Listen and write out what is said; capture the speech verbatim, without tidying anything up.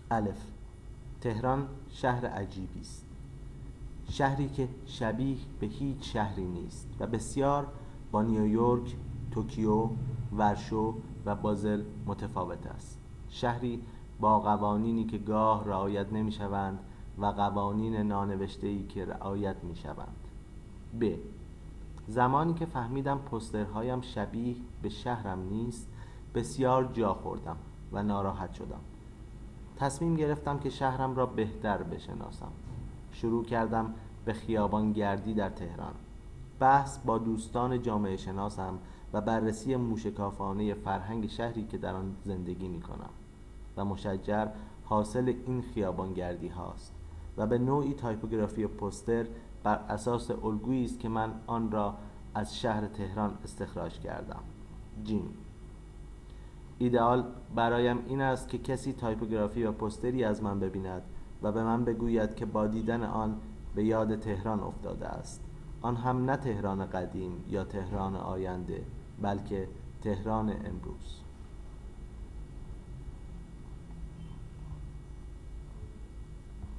الف. تهران شهر عجیبی است، شهری که شبیه به هیچ شهری نیست و بسیار با نیویورک، توکیو، ورشو و بازل متفاوت است. شهری با قوانینی که گاه رعایت نمی شوند و قوانین نانوشته‌ای که رعایت می شوند. ب. زمانی که فهمیدم پوسترهایم شبیه به شهرم نیست، بسیار جا خوردم و ناراحت شدم. تصمیم گرفتم که شهرم را بهتر بشناسم. شروع کردم به خیابان گردی در تهران، بحث با دوستان جامعه شناسم و بررسی موشکافانه فرهنگ شهری که در آن زندگی می کنم و مشجر حاصل این خیابان گردی هاست و به نوعی تایپوگرافی پوستر بر اساس الگویی است که من آن را از شهر تهران استخراج کردم. جیم. ایدئال برایم این است که کسی تایپوگرافی و پوستری از من ببیند و به من بگوید که با دیدن آن به یاد تهران افتاده است، آن هم نه تهران قدیم یا تهران آینده، بلکه تهران امروز.